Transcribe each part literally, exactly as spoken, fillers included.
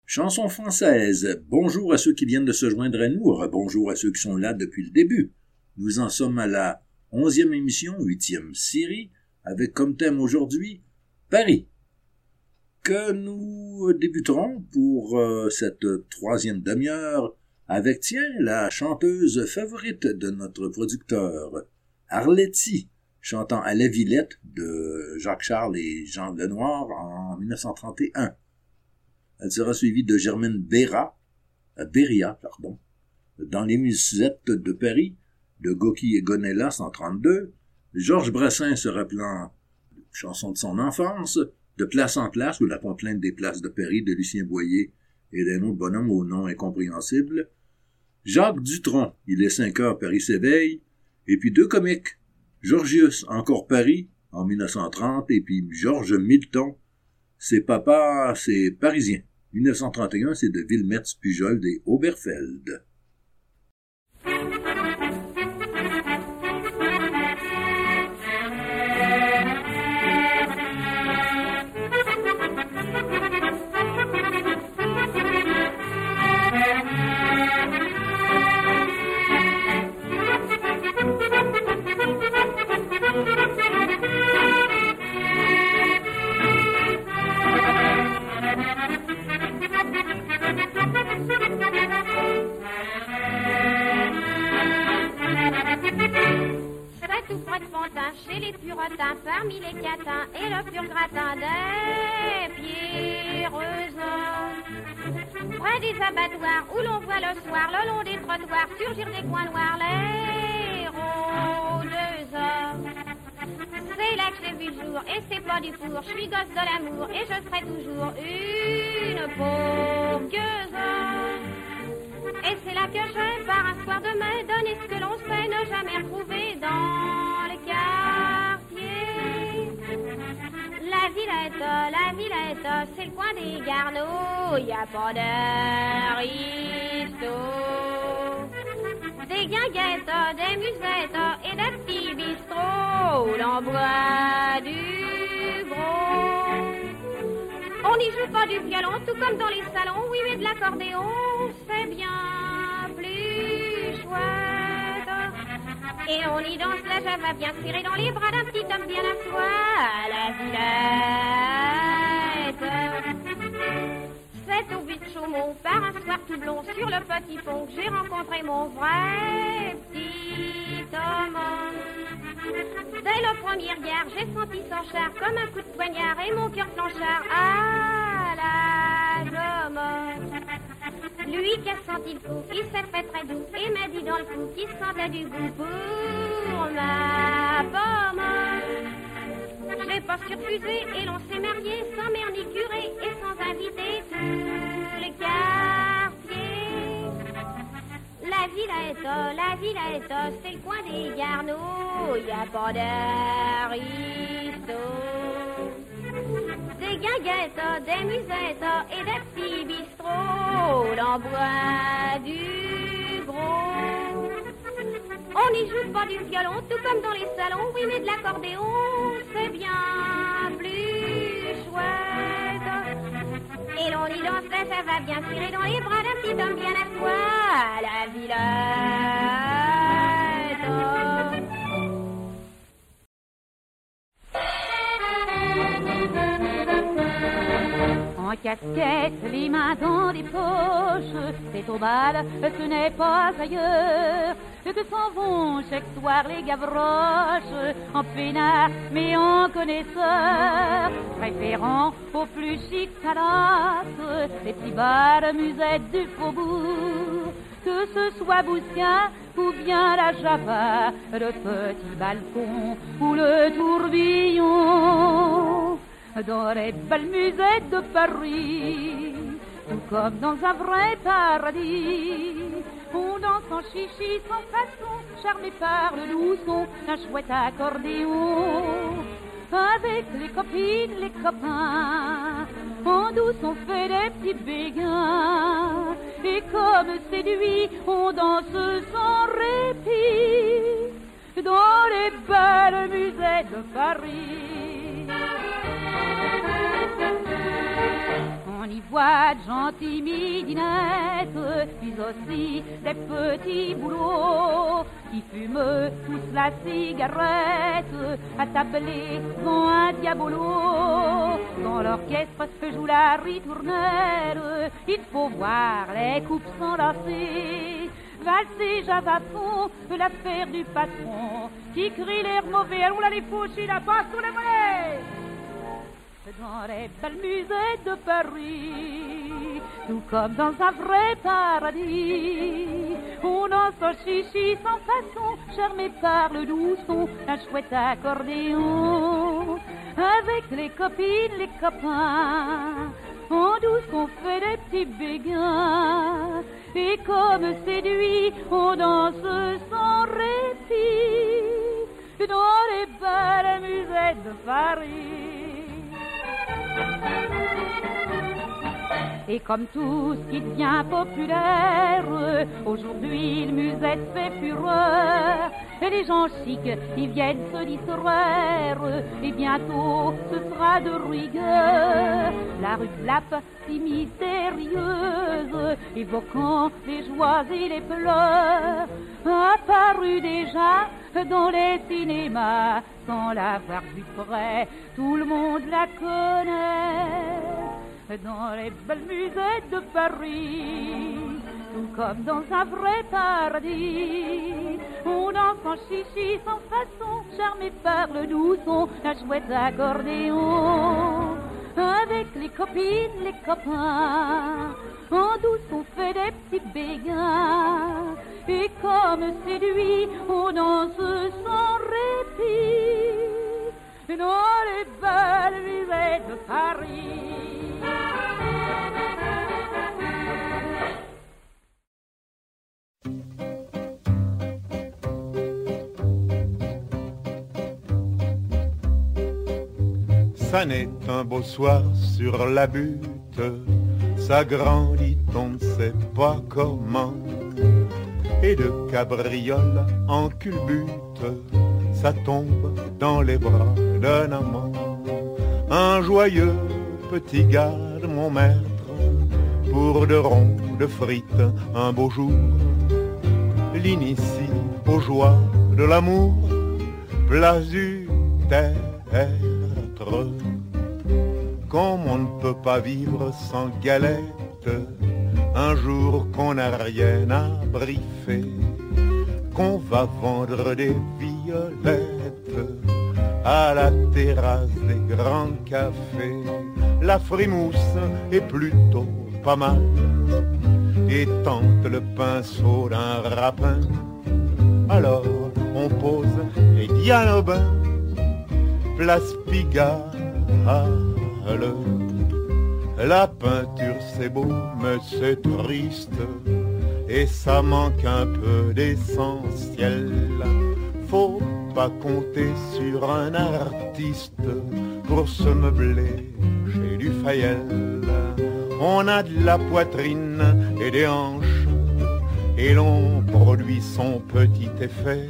Chanson française. Bonjour à ceux qui viennent de se joindre à nous. Bonjour à ceux qui sont là depuis le début. Nous en sommes à la onzième émission, huitième série, avec comme thème aujourd'hui Paris, que nous débuterons pour euh, cette troisième demi-heure avec, tiens, la chanteuse favorite de notre producteur, Arletty, chantant à la Villette de Jacques Charles et Jean Lenoir en dix-neuf cent trente et un. Elle sera suivie de Germaine Béra, euh, Béria, pardon, dans les musettes de Paris, de Goki et Gonella, cent trente-deux, Georges Brassens se rappelant chanson de son enfance, de Place en Place ou La complainte des places de Paris de Lucien Boyer et d'un autre bonhomme au nom incompréhensible, Jacques Dutronc, Il est cinq heures, Paris s'éveille, et puis deux comiques, Georgius, Encore Paris, en dix-neuf cent trente, et puis Georges Milton, C'est papa, c'est parisien. dix-neuf cent trente et un, c'est de Wilmertz-Pujol et Oberfeld. Chez les purotins, parmi les catins et le pur gratin des pierreuses. Près des abattoirs où l'on voit le soir, le long des trottoirs, surgir des coins noirs, les rôdeuses. C'est là que j'ai vu le jour et c'est pas du four, je suis gosse de l'amour et je serai toujours une pauvre gueuse. Et c'est là que je, par un soir de mai, donner ce que l'on sait, ne jamais retrouver dans le quartier. La Villette, la Villette, c'est le coin des Garneaux, y a pas d'aristo. Des guinguettes, des musettes et des petits bistrots, où l'on boit du gros. On n'y joue pas du violon, tout comme dans les salons, oui, mais de l'accordéon, c'est bien plus chouette. Et on y danse la java bien serrée dans les bras d'un petit homme bien à soi, à la Villette. C'est au but de Chaumont, par un soir tout blond, sur le petit pont, que j'ai rencontré mon vrai petit homme. Dès le premier regard, j'ai senti son char comme un coup de poignard et mon cœur planchard à la gomme. Lui qui a senti le coup, il s'est fait très doux et m'a dit dans le cou qu'il sentait du goût pour ma pomme. Je l'ai pas surfusé et l'on s'est marié sans mère ni curé et sans inviter tous les quartiers. La Villette, la Villette, c'est le coin des Garneaux, y a pas d'aristo. Des guinguettes, des musettes et des petits bistrots, l'on boit du gros. On n'y joue pas du violon, tout comme dans les salons, oui, mais de l'accordéon, c'est bien plus chouette. Et l'on y danse, ça va bien tirer dans les bras d'un petit homme bien à soi, à la Villette. En casquette, les mains dans les poches, c'est au bal, ce n'est pas ailleurs que s'en vont chaque soir les gavroches, en peinard mais en connaisseurs, préférant au plus chic palace les petits bars musettes du faubourg. Que ce soit Bousquin ou bien la Java, le petit balcon ou le tourbillon. Dans les belles musettes de Paris, tout comme dans un vrai paradis, on danse en chichi sans façon, charmé par le doux son d'un chouette accordéon. Avec les copines, les copains, en douce on fait des petits béguins, et comme séduit, on danse sans répit, dans les belles musettes de Paris. On y voit fois de gentilles midinettes, puis aussi des petits boulots qui fument tous la cigarette, attablés dans un diabolo. Quand l'orchestre joue la ritournelle, il faut voir les coupes s'enlacer. Valser, jazz à fond, l'affaire du patron qui crie l'air mauvais. Allons là les fauches, il a pas sous les mollets. Dans les belles musées de Paris, tout comme dans un vrai paradis, on danse au chichi sans façon, charmé par le doux son d'un chouette accordéon. Avec les copines, les copains, en douce on fait des petits béguins, et comme séduit, on danse sans répit dans les belles musées de Paris. Et comme tout ce qui devient populaire, aujourd'hui le musette fait fureur. Et les gens chics, ils viennent se distraire, et bientôt ce sera de rigueur. La rue Flappe, si mystérieuse, évoquant les joies et les pleurs, apparue déjà dans les cinémas, sans l'avoir vue près, tout le monde la connaît. Dans les belles musées de Paris, tout comme dans un vrai paradis, on danse en chichi sans façon, charmé par le doux son d'un chouette accordéon. Avec les copines, les copains, en douce on fait des petits béguins, et comme séduit, on danse sans répit dans les belles musées de Paris. Ça n'est un beau soir sur la butte, ça grandit, on ne sait pas comment, et de cabriole en culbute, ça tombe dans les bras d'un amant. Un joyeux petit gars de mon maître, pour de ronds de frites un beau jour, l'initie aux joies de l'amour, place du tertre. Comme on ne peut pas vivre sans galette, un jour qu'on n'a rien à briefer, qu'on va vendre des violettes à la terrasse des grands cafés. La frimousse est plutôt pas mal, et tente le pinceau d'un rapin. Alors on pose les Diane Aubin, place Pigalle. La peinture c'est beau mais c'est triste, et ça manque un peu d'essentiel. Faut pas compter sur un artiste pour se meubler chez Dufayel. On a de la poitrine et des hanches, et l'on produit son petit effet.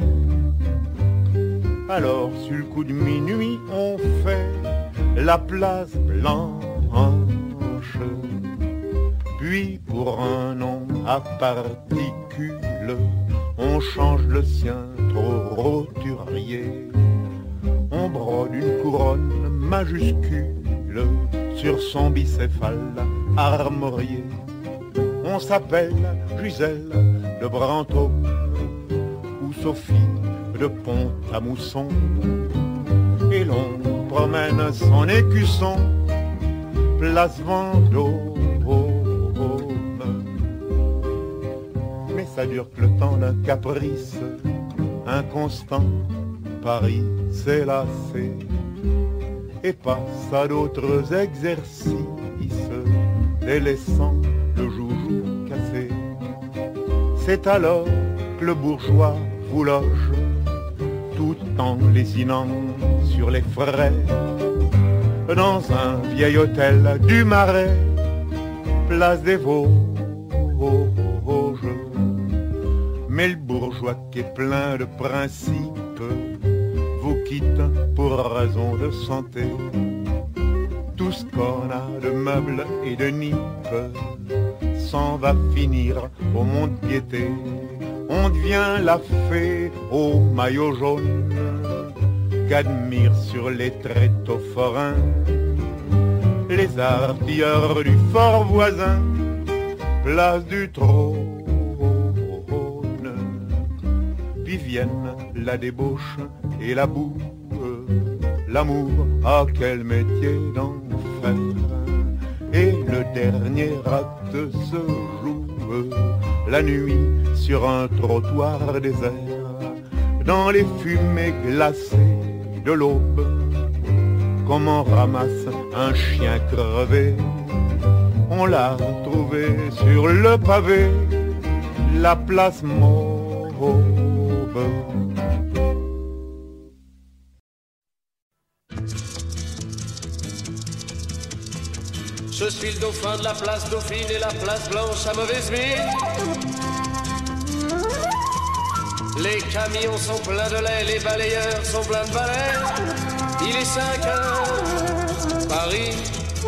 Alors sur le coup de minuit on fait la place blanche, puis pour un nom à particules, on change le sien trop roturier. On brode une couronne majuscule sur son bicéphale armorié. On s'appelle Gisèle de Brantôme ou Sophie de Pont-à-Mousson, et l'on promène son écusson place Vendôme. Mais ça dure que le temps d'un caprice inconstant. Paris s'est lassé et passe à d'autres exercices, délaissant le joujou cassé. C'est alors que le bourgeois vous loge, tout en lésinant sur les frais, dans un vieil hôtel du Marais, place des Vosges. Mais le bourgeois qui est plein de principes vous quitte pour raison de santé. Tout tout ce qu'on a de meubles et de nippes s'en va finir au mont-de-piété. On devient la fée au maillot jaune qu'admirent sur les tréteaux forains les artilleurs du fort voisin, place du trône. Puis viennent la débauche et la boue, l'amour, ah quel métier d'enfer. Et le dernier acte se joue la nuit sur un trottoir désert, dans les fumées glacées de l'aube, comme on ramasse un chien crevé. On l'a retrouvé sur le pavé, la place Mauve. Je suis le dauphin de la place Dauphine et la place Blanche à mauvaise mine. Les camions sont pleins de lait, les balayeurs sont pleins de balais. Il est cinq heures, Paris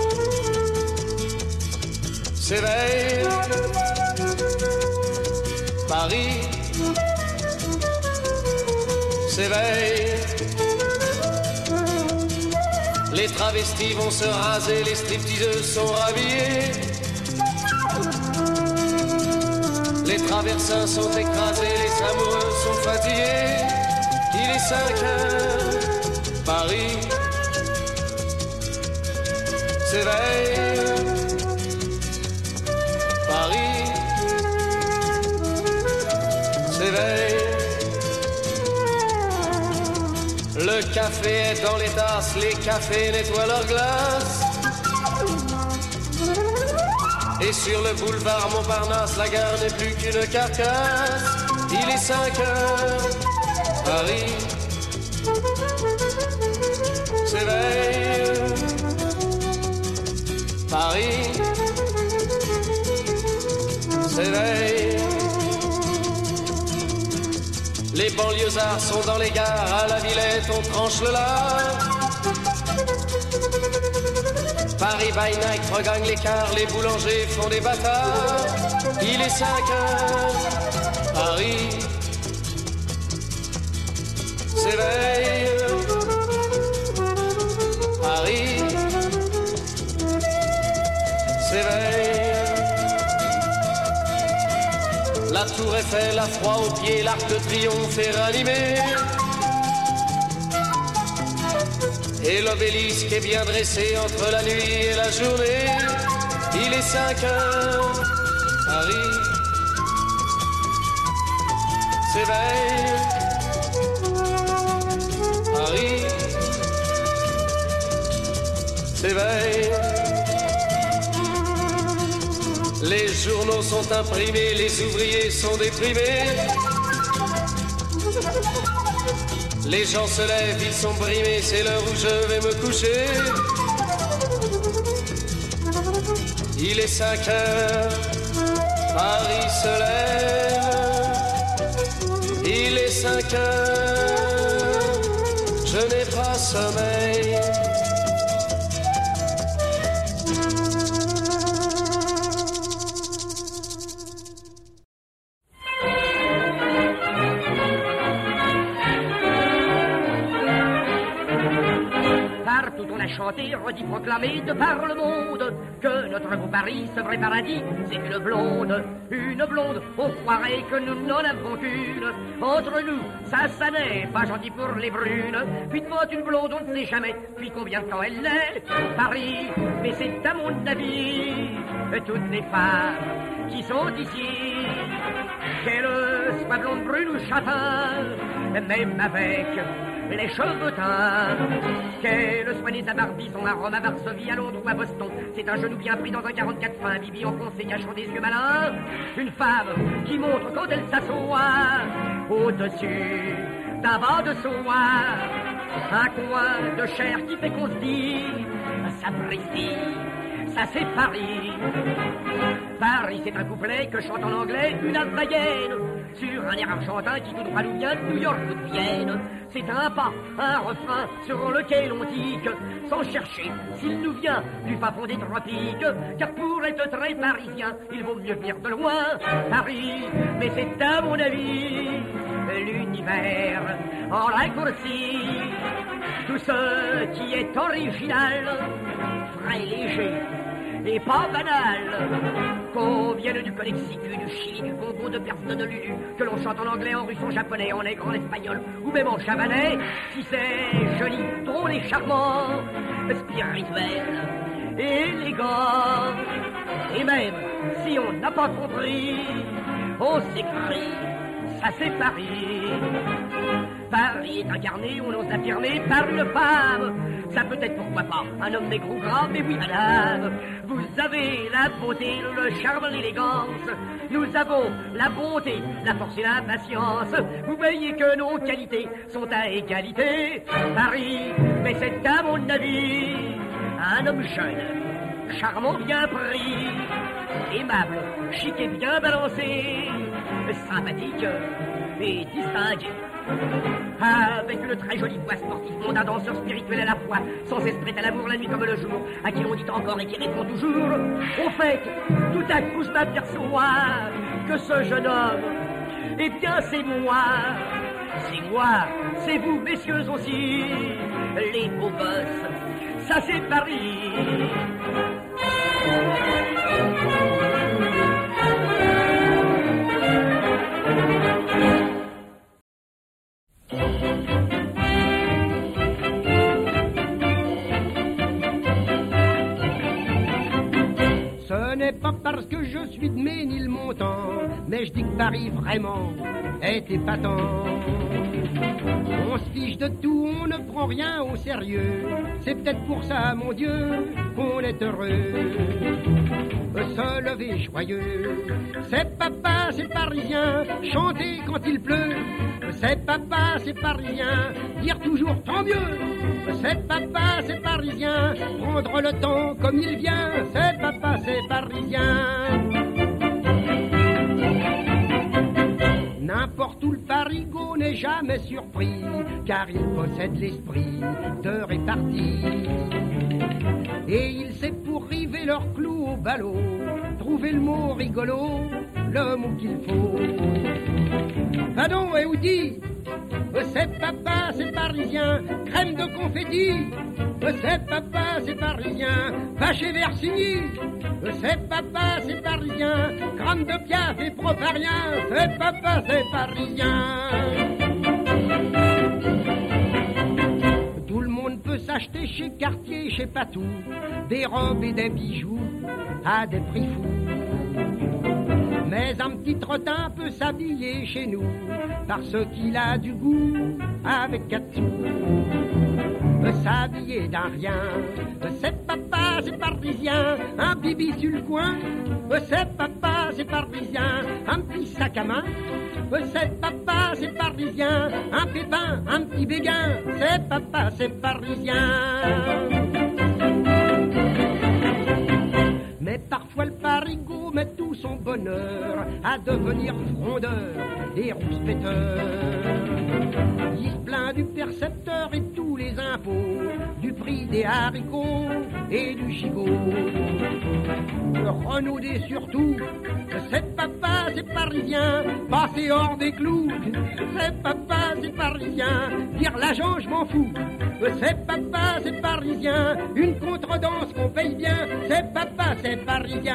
s'éveille. Paris s'éveille. Les travestis vont se raser, les stripteaseuses sont rhabillées. Les traversins sont écrasés, les amoureux sont fatigués. Il est cinq heures, Paris s'éveille. Paris s'éveille. Le café est dans les tasses, les cafés nettoient leurs glaces. Et sur le boulevard Montparnasse, la gare n'est plus qu'une carcasse. Il est cinq heures, Paris s'éveille. Paris s'éveille. Les banlieusards sont dans les gares, à la Villette on tranche le lard. Paris by night regagne l'écart, les boulangers font des bâtards. Il est cinq heures, Paris s'éveille. Paris s'éveille. La tour Eiffel a froid aux pieds, l'arc de triomphe est ranimé. Et l'obélisque est bien dressé entre la nuit et la journée. Il est cinq heures, Paris s'éveille. Paris s'éveille. Les journaux sont imprimés, les ouvriers sont déprimés. Les gens se lèvent, ils sont brimés, c'est l'heure où je vais me coucher. Il est cinq heures, Paris se lève. Il est cinq heures, je n'ai pas sommeil. Chanter, redit, proclamer de par le monde que notre beau Paris, ce vrai paradis, c'est une blonde, une blonde, au foiré que nous n'en avons qu'une. Entre nous, ça, ça n'est pas gentil pour les brunes. Puis devant une blonde, on ne sait jamais, puis combien de temps elle est. Paris, mais c'est à mon avis, toutes les femmes qui sont ici, qu'elles soient blondes, brunes ou châtains, même avec les cheveux teints, qu'elles soient nées à Barbizon, à Rome, à Varsovie, à Londres ou à Boston, c'est un genou bien pris dans un quarante-quatre fin, bibi enfoncé, cachant des yeux malins. Une femme qui montre quand elle s'assoit au-dessus d'un banc de soie, un coin de chair qui fait qu'on se dit, ça précise, ça c'est Paris. Paris c'est un couplet que chante en anglais une hawaïenne, sur un air argentin qui tout droit nous vient de New York ou de Vienne. C'est un pas, un refrain sur lequel on tique, sans chercher s'il nous vient du fin fond des tropiques. Car pour être très parisien, il vaut mieux venir de loin, Paris. Mais c'est à mon avis l'univers en raccourci. Tout ce qui est original, frais, léger et pas banal, qu'on vienne du Colexicu, du Chili, du Congo, de Perse, de Lulu, que l'on chante en anglais, en russe, en japonais, en nègre, en espagnol, ou même en chavanais, si c'est joli, drôle et charmant, spirituel, élégant, et même si on n'a pas compris, on s'écrit, ça c'est Paris. Paris est incarné, on ose l'affirmer, par une femme. Ça peut être, pourquoi pas, un homme maigre ou gras, mais oui, madame. Vous avez la beauté, le charme, l'élégance. Nous avons la bonté, la force et l'impatience. Vous voyez que nos qualités sont à égalité. Paris, mais c'est à mon avis un homme jeune, charmant, bien pris, aimable, chic et bien balancé, sympathique et distingué, avec une très jolie voix sportive, mondain, danseur spirituel à la fois, sans esprit à l'amour la nuit comme le jour, à qui l'on dit encore et qui répond toujours. Au fait, tout à coup je m'aperçois que ce jeune homme, eh bien c'est moi, c'est moi, c'est vous messieurs aussi, les beaux gosses, ça c'est Paris. Ce n'est pas parce que je suis de Ménilmontant, mais je dis que Paris vraiment est épatant. On se fiche de tout, on ne prend rien au sérieux. C'est peut-être pour ça, mon Dieu, qu'on est heureux. Se lever joyeux, c'est papa, c'est parisien. Chanter quand il pleut, c'est papa, c'est parisien. Dire toujours tant mieux, c'est papa, c'est parisien. Prendre le temps comme il vient, c'est papa, c'est parisien. N'importe où le parigot n'est jamais surpris, car il possède l'esprit de répartie. Et il sait pour river leur clou au ballot, trouver le mot rigolo, le mot qu'il faut. Pardon, et Oudi, c'est papa, c'est parisien. Crème de confetti, c'est papa, c'est parisien. Vacher Versigny, c'est papa, c'est parisien. Gramme de Piaf et Proparien, c'est papa, c'est parisien. Tout le monde peut s'acheter chez Cartier, chez Patou, des robes et des bijoux à des prix fous. Mais un petit trottin peut s'habiller chez nous, parce qu'il a du goût avec quatre sous. S'habiller d'un rien, c'est papa, c'est parisien. Un bibi sur le coin, c'est papa, c'est parisien. Un petit sac à main, c'est papa, c'est parisien. Un pépin, un petit béguin, c'est papa, c'est parisien. Mais parfois le parigot met tout son bonheur à devenir frondeur et rouspéteur. Il se plaint du percepteur et de tous les impôts, du prix des haricots et du gigot. Renauder surtout, c'est papa, c'est parisien. Passer hors des clous, c'est papa, c'est parisien. Dire l'agent, je m'en fous, c'est papa, c'est parisien. Une contredanse qu'on paye bien, c'est papa, c'est parisien.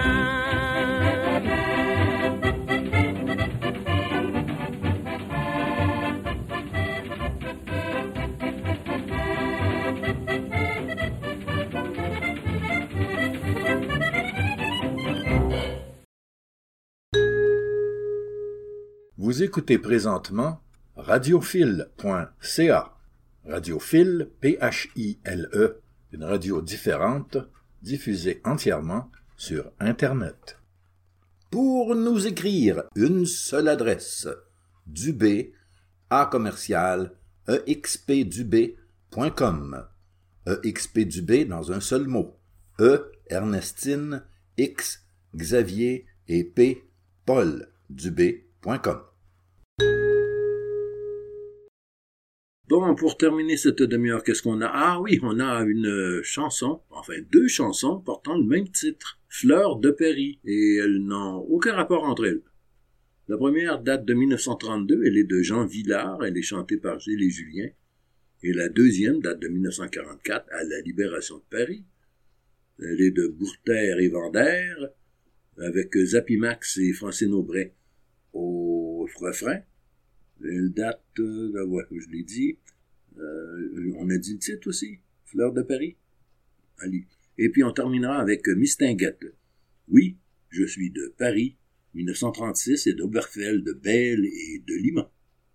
Vous écoutez présentement radiophile point c a. Radiophile, P H I L E, une radio différente, diffusée entièrement sur Internet. Pour nous écrire, une seule adresse, Dubé, A commercial, E X P Dubé point com. E X P Dubé dans un seul mot. E, Ernestine, X, Xavier et P, Paul, Dubé point com. Bon, pour terminer cette demi-heure, qu'est-ce qu'on a? Ah oui, on a une chanson, enfin deux chansons portant le même titre, Fleurs de Paris, et elles n'ont aucun rapport entre elles. La première date de mille neuf cent trente-deux, elle est de Jean Villard, elle est chantée par Gilles et Julien, et la deuxième date de mille neuf cent quarante-quatre, à la Libération de Paris. Elle est de Bourter et Vander, avec Zapimax et Francine Aubray au refrain. Elle date, euh, ouais, je l'ai dit, euh, on a dit le titre aussi, Fleurs de Paris. Allez. Et puis on terminera avec Mistinguette. Oui, je suis de Paris, mille neuf cent trente-six, et d'Oberfeld, de Belle et de Lima.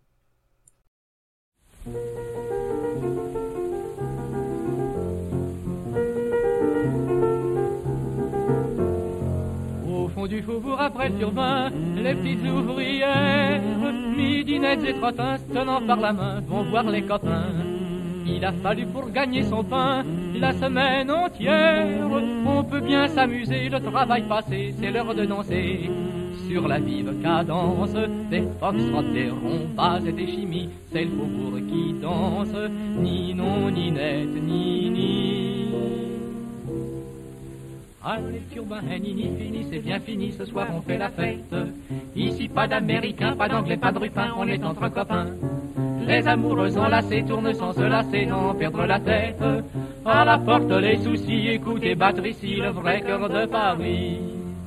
Du faubourg après le turbin, les petites ouvrières, midinettes et trottins, se tenant par la main, vont voir les copains. Il a fallu pour gagner son pain la semaine entière. On peut bien s'amuser, le travail passé, c'est l'heure de danser. Sur la vive cadence des foxtrots, des rombas et des chimies, c'est le faubourg qui danse, ni non, ni net, ni ni. Allez, turbin, ni ni fini, c'est bien fini, ce soir on fait la fête. Ici pas d'américains, pas d'anglais, pas de rupins, on est entre copains. Les amoureux enlacés tournent sans se lasser, non perdre la tête. À la porte les soucis, écoutez battre ici le vrai cœur de Paris.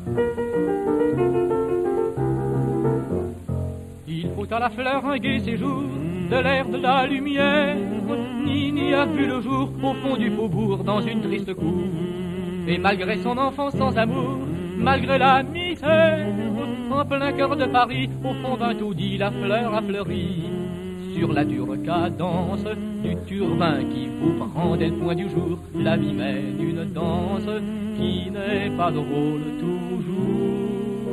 Il faut à la fleur un gai séjour, de l'air, de la lumière. Nini a vu le jour au fond du faubourg dans une triste cour. Et malgré son enfance sans amour, malgré la misère, en plein cœur de Paris, au fond d'un taudis, la fleur a fleuri. Sur la dure cadence du turbin qui vous prend dès le point du jour, la vie mène une danse qui n'est pas drôle toujours.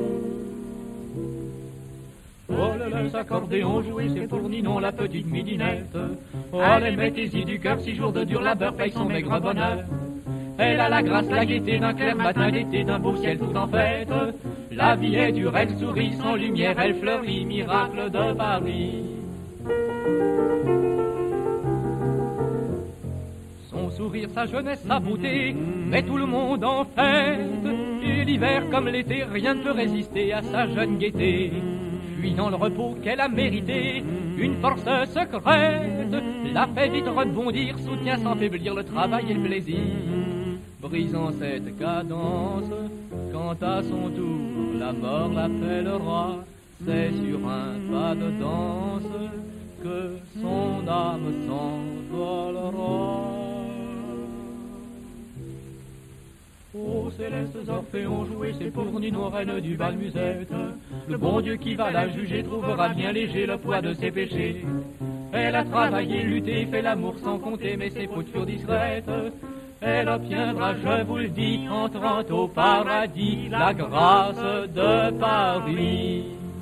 Oh là là, accordéon joué, c'est pour Ninon la petite midinette. Oh allez, mettez-y du cœur, six jours de dur labeur paye son maigre bonheur. Elle a la grâce, la gaieté d'un clair matin d'été, d'un beau ciel tout en fête. La vie est dure, elle sourit sans lumière, elle fleurit, miracle de Paris. Son sourire, sa jeunesse, sa beauté, met tout le monde en fête. Et l'hiver comme l'été, rien ne peut résister à sa jeune gaieté. Fuyant le repos qu'elle a mérité, une force secrète la fait vite rebondir, soutient sans faiblir le travail et le plaisir. Brisant cette cadence, quand à son tour la mort l'appellera, c'est sur un pas de danse que son âme s'envolera. Ô célestes orphéons joués, c'est pour Ninon, reine du bal musette. Le bon Dieu qui va la juger trouvera bien léger le poids de ses péchés. Elle a travaillé, lutté, fait l'amour sans compter, mais ses fautes furent discrètes. Elle obtiendra, je vous le dis, entrant au paradis, la grâce de Paris.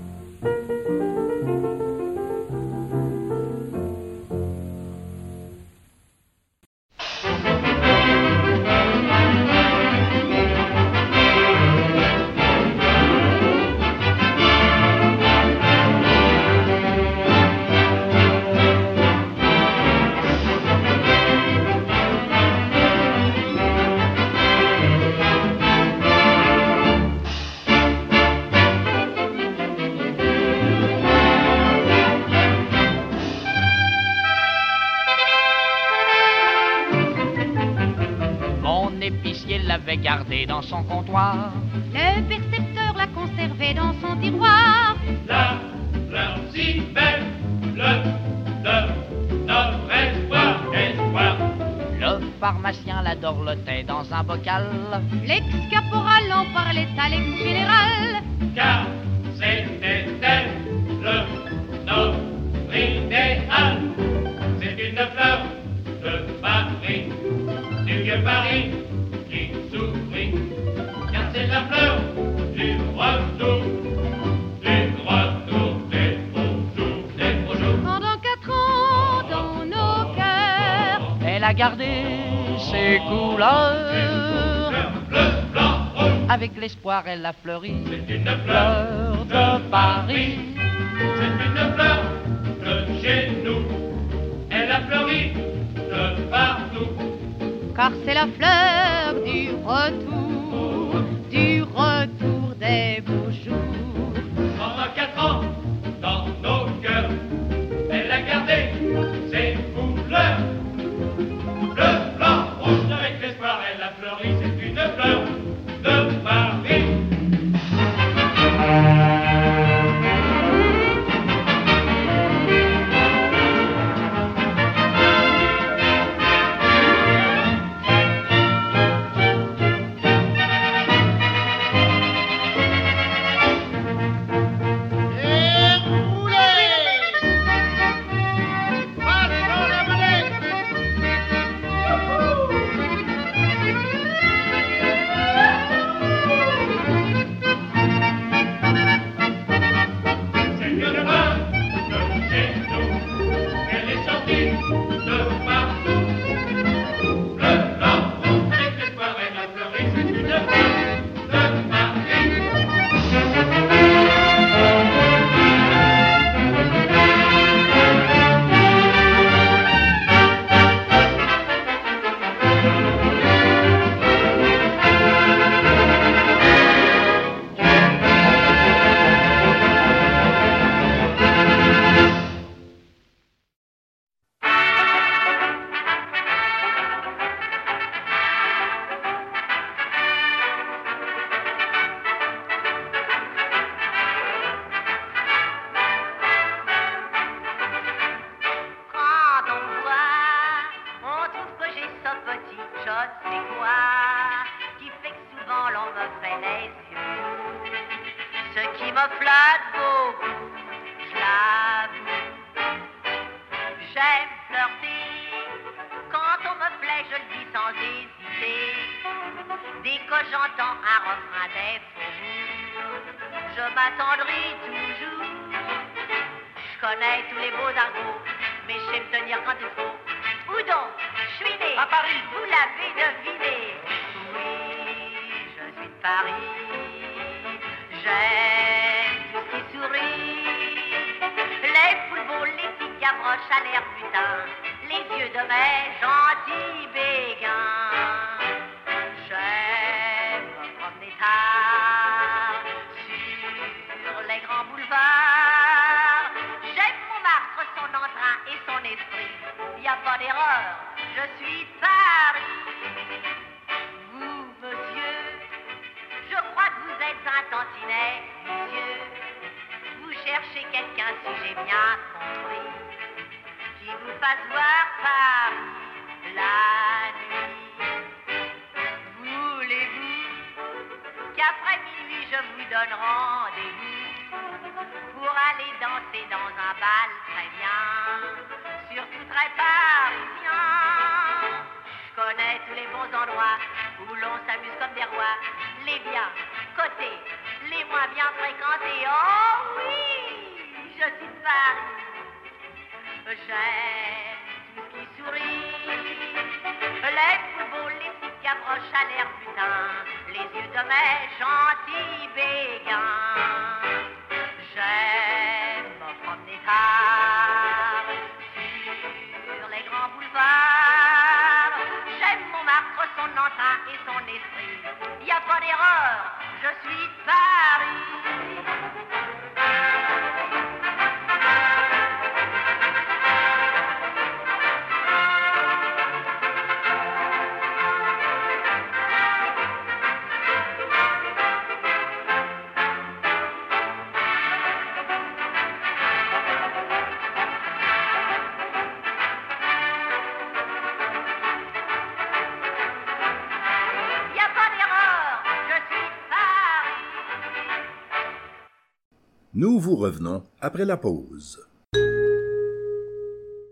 L'avait gardé dans son comptoir. Le percepteur l'a conservé dans son tiroir. La fleur si belle, le, le, notre espoir, espoir. Le pharmacien la dorlotait dans un bocal. L'ex-caporal en parlait à l'ex-général. Car c'était elle, le, notre idéal. C'est une fleur de Paris, du vieux Paris. Qui sourit, car c'est la fleur du retour, du retour des beaux jours, des beaux jours. Pendant quatre ans dans nos cœurs, elle a gardé ses couleurs. Bleu, blanc, rouge. Avec l'espoir, elle a fleuri. C'est une fleur de Paris. C'est une fleur de chez nous. Elle a fleuri de partout. Car c'est la fleur du retour, du retour des beaux jours. Pendant quatre ans, dans nos cœurs, elle a gardé ses couleurs. Bleu, blanc, rouge, avec l'espoir, elle a fleuri. C'est une fleur de Paris. Nous vous revenons après la pause.